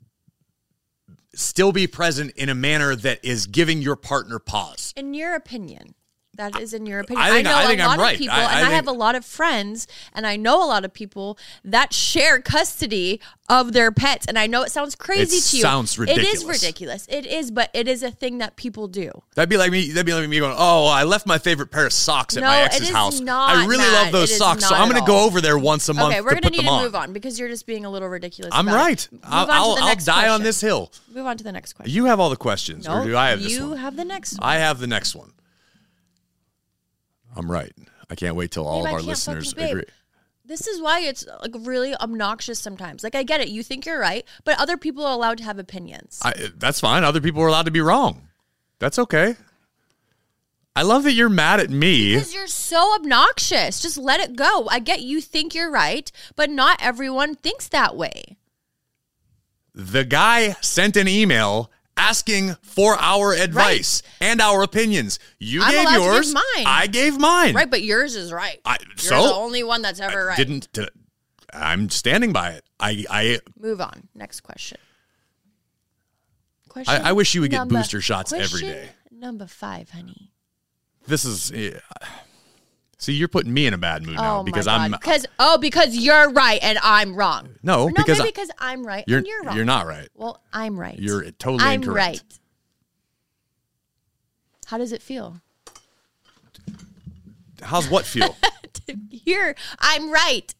still be present in a manner that is giving your partner pause. In your opinion, that is in your opinion. I think- know I think a I'm lot right. of people, I- I and I think- have a lot of friends, and I know a lot of people that share custody of their pets. And I know it sounds crazy It to you. sounds It is ridiculous. ridiculous. It is, but it is a thing that people do. That'd be like me. That'd be like me going, "Oh, I left my favorite pair of socks at No, my it ex's is house. not, I really Matt. love those It is socks, so not I'm going at to go all. over there once a month Okay, we're to gonna put need them to on." move on because you're just being a little ridiculous. I'm about it. right. Move I'll, on to I'll, the I'll next die on question. this hill. Move on to the next question. You have all the questions, no, or do I have this you one? have the next one. I have the next one. I'm right. I can't wait till all Babe, of I our can't listeners fucking- babe. agree. This is why it's like really obnoxious sometimes. Like I get it, you think you're right, but other people are allowed to have opinions. I, that's fine. Other people are allowed to be wrong. That's okay. I love that you're mad at me. Because you're so obnoxious. Just let it go. I get you think you're right, but not everyone thinks that way. The guy sent an email asking for our advice and our opinions. You I'm gave allowed to give yours. mine. I gave mine. Right, but yours is right. I, You're so the only one that's ever right. didn't. Did, I'm standing by it. I. I. Move on. Next question. Question. I, I wish you would get number- booster shots every question day. Number five, honey. This is. yeah. See, you're putting me in a bad mood now Oh because my I'm. God. Because oh, because you're right and I'm wrong. No, Or because maybe I- because I'm right You're. and you're wrong. You're not right. Well, I'm right. You're totally I'm incorrect. right. How does it feel? How's what feel? Here, I'm right.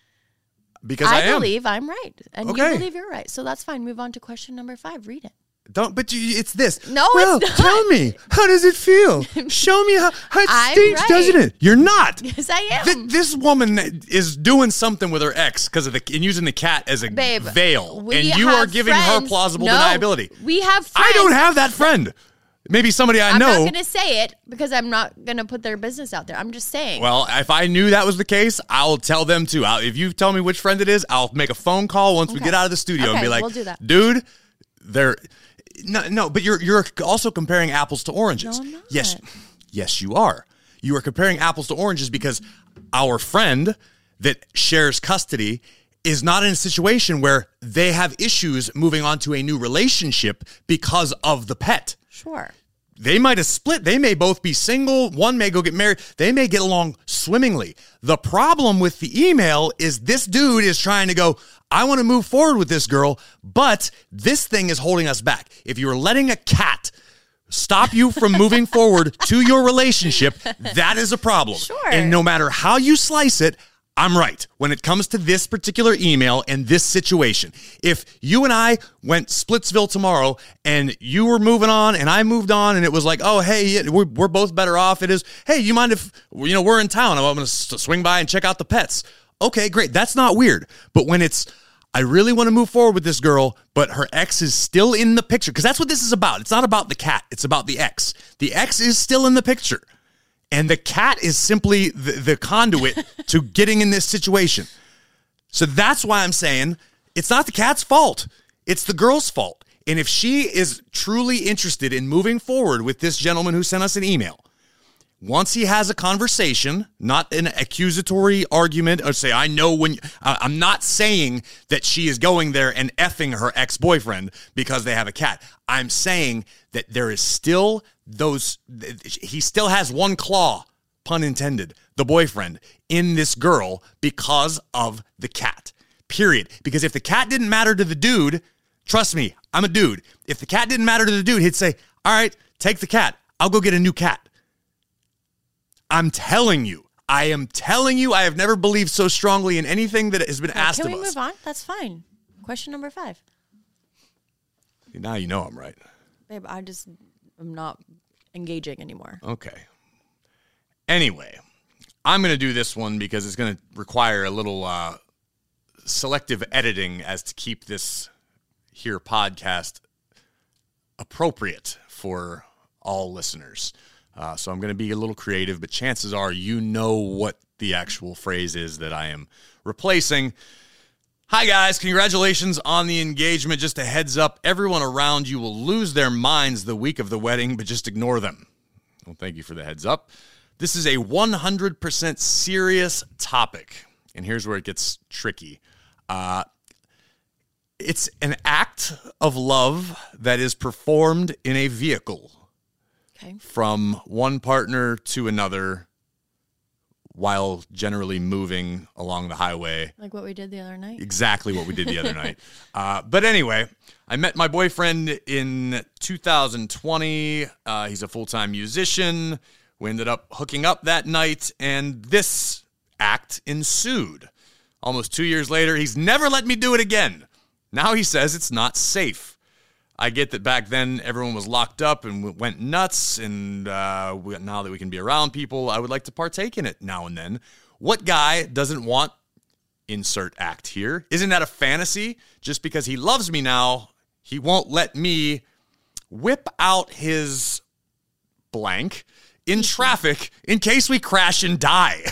Because I, I, am. believe I'm right, and Okay. you believe you're right. So that's fine. Move on to question number five. Read it. Don't. But you, it's this. No, well, it's not. tell me. How does it feel? Show me how. how it I'm stinks, right. doesn't it? You're not. Yes, I am. Th- this woman is doing something with her ex because of the and using the cat as a Babe, veil, we and you have are giving her friends- plausible No, deniability. We have friends. I don't have that friend. Maybe somebody I I'm know. not going to say it because I'm not going to put their business out there. I'm just saying. Well, if I knew that was the case, I'll tell them too. I'll, if you tell me which friend it is, I'll make a phone call once we Okay. get out of the studio and Okay, be like, we'll do that. dude, they're no, no, but you're you're also comparing apples to oranges. No, I'm not. Yes, yes, you are. You are comparing apples to oranges because our friend that shares custody is not in a situation where they have issues moving on to a new relationship because of the pet. Sure. They might have split. They may both be single. One may go get married. They may get along swimmingly. The problem with the email is this dude is trying to go, I want to move forward with this girl, but this thing is holding us back. If you're letting a cat stop you from moving forward to your relationship, that is a problem. Sure. And no matter how you slice it, I'm right when it comes to this particular email and this situation. If you and I went Splitsville tomorrow and you were moving on and I moved on and it was like, oh, hey, we're, we're both better off. It is, hey, you mind if, you know, we're in town. I'm going to swing by and check out the pets. Okay, great. That's not weird. But when it's, I really want to move forward with this girl, but her ex is still in the picture, because that's what this is about. It's not about the cat. It's about the ex. The ex is still in the picture. And the cat is simply the, the conduit to getting in this situation. So that's why I'm saying it's not the cat's fault. It's the girl's fault. And if she is truly interested in moving forward with this gentleman who sent us an email, once he has a conversation, not an accusatory argument, or say, I know when, uh, I'm not saying that she is going there and effing her ex-boyfriend because they have a cat. I'm saying that there is still those, he still has one claw, pun intended, the boyfriend, in this girl because of the cat, period. Because if the cat didn't matter to the dude, trust me, I'm a dude. If the cat didn't matter to the dude, he'd say, all right, take the cat. I'll go get a new cat. I'm telling you, I am telling you, I have never believed so strongly in anything that has been Okay, asked can of we us. move on? That's fine. Question number five. Now you know I'm right. Babe, I just am not engaging anymore. Okay. Anyway, I'm going to do this one because it's going to require a little uh, selective editing as to keep this here podcast appropriate for all listeners. Uh, so I'm going to be a little creative, but chances are you know what the actual phrase is that I am replacing. Hi, guys. Congratulations on the engagement. Just a heads up, everyone around you will lose their minds the week of the wedding, but just ignore them. Well, thank you for the heads up. This is a one hundred percent serious topic, and here's where it gets tricky. Uh, it's an act of love that is performed in a vehicle. Okay. From one partner to another while generally moving along the highway. Like what we did the other night? Exactly what we did the other night. Uh, but anyway, I met my boyfriend in two thousand twenty. Uh, he's a full-time musician. We ended up hooking up that night, and this act ensued. Almost two years later, he's never let me do it again. Now he says it's not safe. I get that back then everyone was locked up and went nuts, and uh, we, now that we can be around people, I would like to partake in it now and then. What guy doesn't want insert act here? Isn't that a fantasy? Just because he loves me now, he won't let me whip out his blank in traffic in case we crash and die.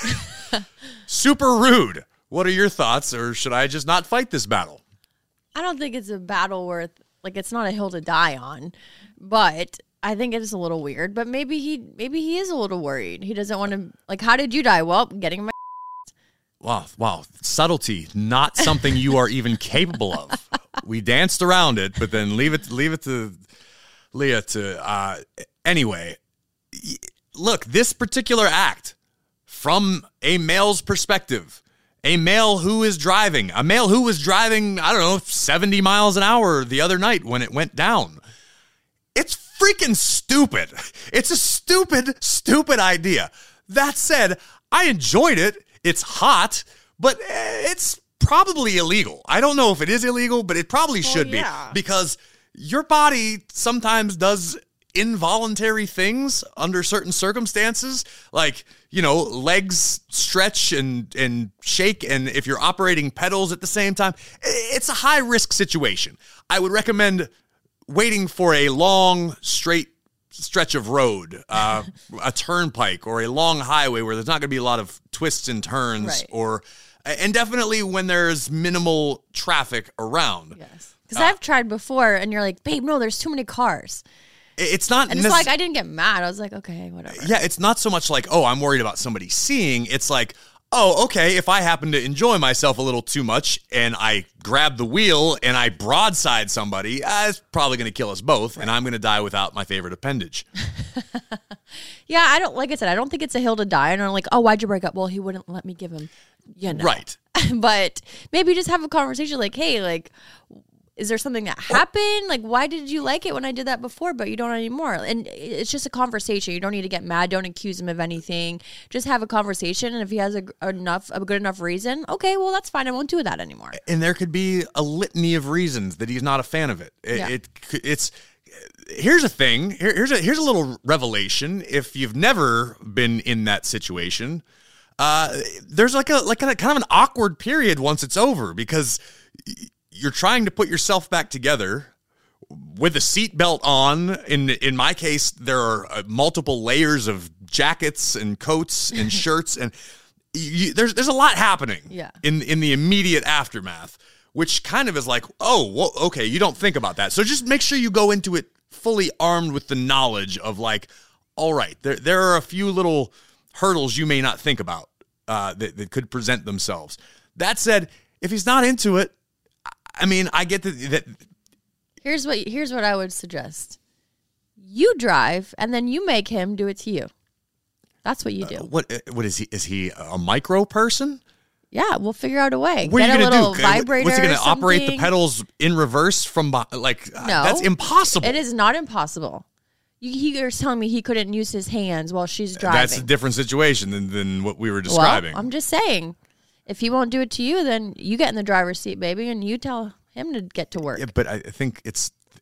Super rude. What are your thoughts, or should I just not fight this battle? I don't think it's a battle worth... Like, it's not a hill to die on, but I think it is a little weird. But maybe he maybe he is a little worried. He doesn't want to, like, how did you die? Well, getting my... Wow, wow. Subtlety, not something you are even capable of. We danced around it, but then leave it, leave it to Leah to... Uh, anyway, look, this particular act, from a male's perspective... A male who is driving, a male who was driving, I don't know, seventy miles an hour the other night when it went down. It's freaking stupid. It's a stupid, stupid idea. That said, I enjoyed it. It's hot, but it's probably illegal. I don't know if it is illegal, but it probably should well, yeah. be, because your body sometimes does involuntary things under certain circumstances, like, you know, legs stretch and and shake, and if you're operating pedals at the same time, it's a high risk situation. I would recommend waiting for a long straight stretch of road, uh, a turnpike or a long highway where there's not going to be a lot of twists and turns, right. or and definitely when there's minimal traffic around. Yes, because uh, I've tried before, and you're like, babe, no, there's too many cars. It's not, and it's nec- like I didn't get mad. I was like, okay, whatever. Yeah, it's not so much like, oh, I'm worried about somebody seeing. It's like, oh, okay, if I happen to enjoy myself a little too much and I grab the wheel and I broadside somebody, uh, it's probably going to kill us both, right. And I'm going to die without my favorite appendage. Yeah, I don't, like I said, I don't think it's a hill to die. And I'm like, oh, why'd you break up? Well, he wouldn't let me give him, you know. Right. But maybe just have a conversation like, hey, like, is there something that happened? Like, why did you like it when I did that before, but you don't anymore? And it's just a conversation. You don't need to get mad. Don't accuse him of anything. Just have a conversation. And if he has a enough, a good enough reason, okay, well, that's fine. I won't do that anymore. And there could be a litany of reasons that he's not a fan of it. It, yeah. it it's here's a thing. Here, here's a here's a little revelation. If you've never been in that situation, uh, there's like a like a kind of an awkward period once it's over, because you're trying to put yourself back together with a seatbelt on. In in my case, there are uh, multiple layers of jackets and coats and shirts, and you, there's there's a lot happening. Yeah. in in the immediate aftermath, which kind of is like, oh, well, okay, you don't think about that. So just make sure you go into it fully armed with the knowledge of, like, all right, there there are a few little hurdles you may not think about uh, that, that could present themselves. That said, if he's not into it, I mean, I get that, that. Here's what here's what I would suggest. You drive, and then you make him do it to you. That's what you do. Uh, what what is he? Is he a micro person? Yeah, we'll figure out a way. What Get are you a gonna little do? vibrator. What's he going or to operate the something. pedals in reverse from behind? Like, No, that's impossible. It is not impossible. You, he was telling me he couldn't use his hands while she's driving. That's a different situation than, than what we were describing. Well, I'm just saying, if he won't do it to you, then you get in the driver's seat, baby, and you tell him to get to work. Yeah, but I think it's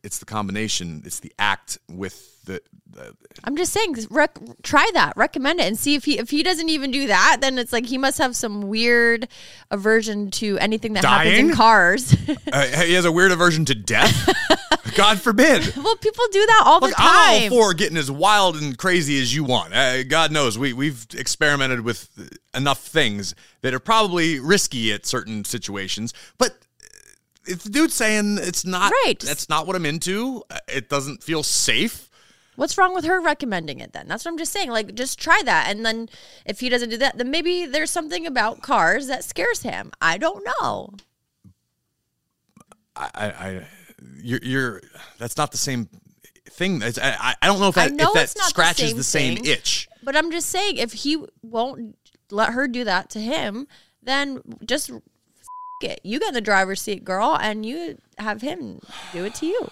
it's the combination. It's the act with the. the I'm just saying, rec- try that, recommend it, and see if he if he doesn't even do that, then it's like he must have some weird aversion to anything that Dying? happens in cars. uh, he has a weird aversion to death. God forbid. Well, people do that all Look, the time. I'm all for getting as wild and crazy as you want. Uh, God knows we we've experimented with enough things that are probably risky at certain situations, but. If the dude's saying it's not, right. that's not what I'm into, it doesn't feel safe. What's wrong with her recommending it then? That's what I'm just saying. Like, just try that. And then if he doesn't do that, then maybe there's something about cars that scares him. I don't know. I, I, I you're, you're, that's not the same thing. It's, I, I don't know if that, know if that it's not the scratches same the same thing, itch. But I'm just saying, if he won't let her do that to him, then just it. You get in the driver's seat, girl, and you have him do it to you.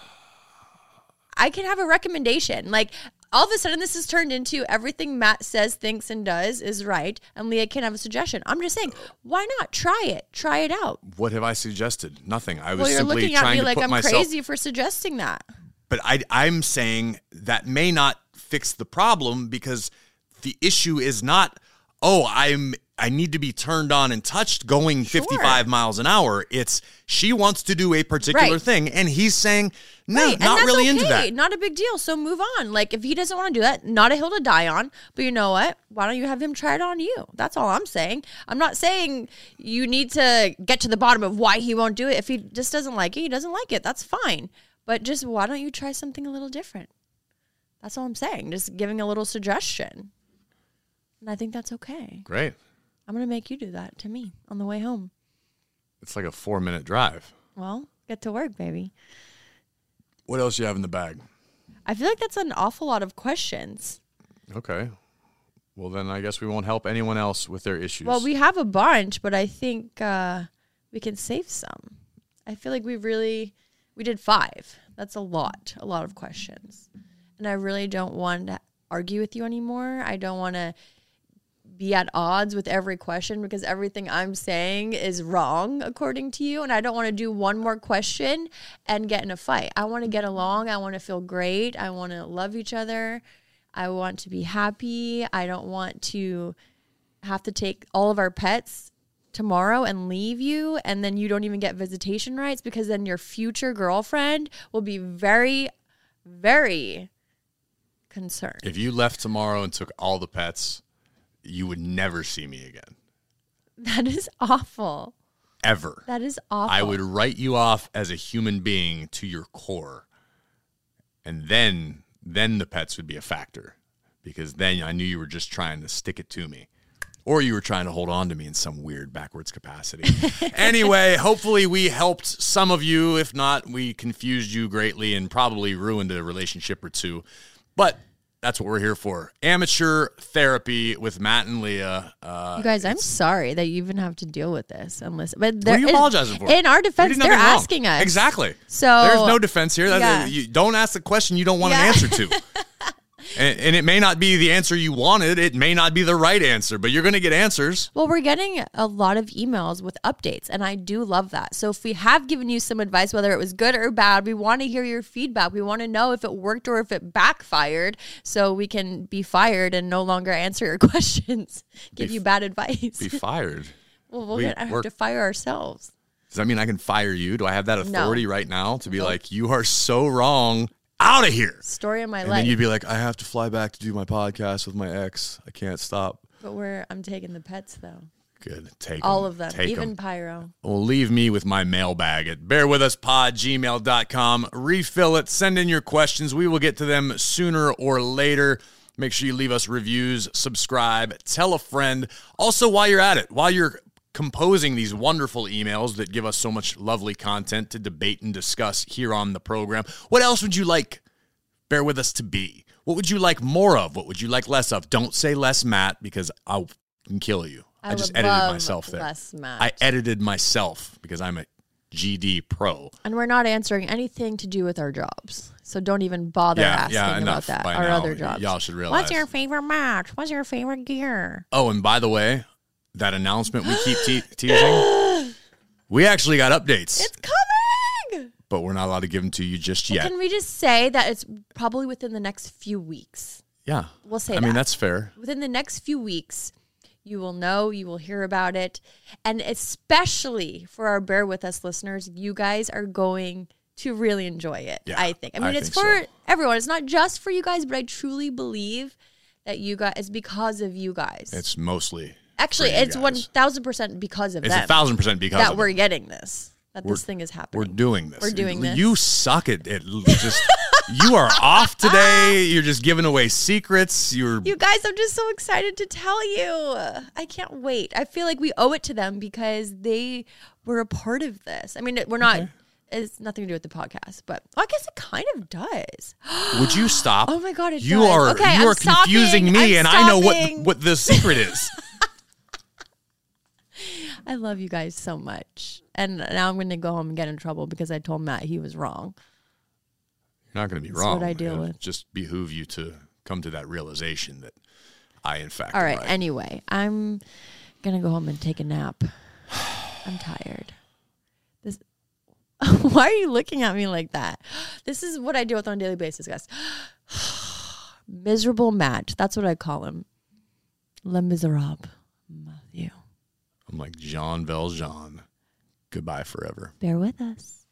I can have a recommendation. Like, all of a sudden, this has turned into everything Matt says, thinks, and does is right, and Leah can have a suggestion. I'm just saying, why not try it? Try it out. What have I suggested? Nothing. I was Well, you're simply looking at trying me to like put I'm myself. crazy for suggesting that. But I, I'm saying that may not fix the problem because the issue is not, oh, I'm. I need to be turned on and touched going Sure. fifty-five miles an hour. It's she wants to do a particular Right. thing, and he's saying, no, Right, and not that's really okay. into that. Not a big deal. So move on. Like, if he doesn't want to do that, not a hill to die on. But you know what? Why don't you have him try it on you? That's all I'm saying. I'm not saying you need to get to the bottom of why he won't do it. If he just doesn't like it, he doesn't like it. That's fine. But just why don't you try something a little different? That's all I'm saying. Just giving a little suggestion. And I think that's okay. Great. I'm going to make you do that to me on the way home. It's like a four-minute drive. Well, get to work, baby. What else you have in the bag? I feel like that's an awful lot of questions. Okay. Well, then I guess we won't help anyone else with their issues. Well, we have a bunch, but I think uh, we can save some. I feel like we really, we did five. That's a lot, a lot of questions. And I really don't want to argue with you anymore. I don't want to be at odds with every question because everything I'm saying is wrong according to you. And I don't want to do one more question and get in a fight. I want to get along. I want to feel great. I want to love each other. I want to be happy. I don't want to have to take all of our pets tomorrow and leave you, and then you don't even get visitation rights because then your future girlfriend will be very, very concerned. If you left tomorrow and took all the pets, you would never see me again. That is awful. Ever. That is awful. I would write you off as a human being to your core. And then then the pets would be a factor. Because then I knew you were just trying to stick it to me. Or you were trying to hold on to me in some weird backwards capacity. Anyway, hopefully we helped some of you. If not, we confused you greatly and probably ruined a relationship or two. But that's what we're here for. Amateur therapy with Matt and Leah. Uh, you guys, I'm sorry that you even have to deal with this. And listen, but what are you in, apologizing for? In our We defense, did they're nothing wrong. asking us. Exactly. So there's no defense here. That- yeah. you don't ask the question you don't want Yeah. an answer to. and, and it may not be the answer you wanted. It may not be the right answer, but you're going to get answers. Well, we're getting a lot of emails with updates, and I do love that. So if we have given you some advice, whether it was good or bad, we want to hear your feedback. We want to know if it worked or if it backfired so we can be fired and no longer answer your questions, give Be- you bad advice. Be fired. well, we'll we get, have work- to fire ourselves. Does that mean I can fire you? Do I have that authority No. right now to be Nope. like, you are so wrong, out of here? Story of my And life. then you'd be like, I have to fly back to do my podcast with my ex. I can't stop. But we're I'm taking the pets though. Good. Take All 'em. of them. Take Even 'em. Pyro. Well, leave me with my mailbag at bearwithuspod gmail dot com. Refill it. Send in your questions. We will get to them sooner or later. Make sure you leave us reviews, subscribe, tell a friend. Also, while you're at it, while you're composing these wonderful emails that give us so much lovely content to debate and discuss here on the program, what else would you like Bear With Us to be? What would you like more of? What would you like less of? Don't say less Matt because I'll can kill you. I, I just would edited love myself there. less Matt. I edited myself because I'm a G D pro. And we're not answering anything to do with our jobs. So don't even bother Yeah, asking yeah, about enough that. by Our now. other jobs. Y'all should realize. What's your favorite match? What's your favorite gear? Oh, and by the way, that announcement we keep te- teasing, we actually got updates. It's coming! but we're not allowed to give them to you just yet. Can we just say that it's probably within the next few weeks? Yeah. We'll say I that. mean, that's fair. Within the next few weeks, you will know, you will hear about it. And especially for our Bear With Us listeners, you guys are going to really enjoy it, Yeah, I think. I mean, I it's think for so. everyone. It's not just for you guys, but I truly believe that you guys, it's because of you guys. It's mostly. Actually, for you it's guys. one thousand percent because of It's them a thousand percent because that of we're them. getting this, that this thing is happening. We're doing this. We're doing this. You suck at it. Just you are off today. You're just giving away secrets. You're You guys, I'm just so excited to tell you. I can't wait. I feel like we owe it to them because they were a part of this. I mean, we're not, Okay. it's nothing to do with the podcast, but well, I guess it kind of does. Would you stop? Oh my God, it you does. are Okay, you I'm are confusing stopping. me, I'm and I know stopping. what what the secret is. I love you guys so much. And now I'm going to go home and get in trouble because I told Matt he was wrong. You're not going to be That's wrong. what I deal It'll with. Just behoove you to come to that realization that I, in fact, All am right. right. Anyway, I'm going to go home and take a nap. I'm tired. This. Why are you looking at me like that? This is what I deal with on a daily basis, guys. Miserable Matt. That's what I call him. Le Miserable. Matthew. I'm like Jean Valjean. Goodbye forever. Bear with us.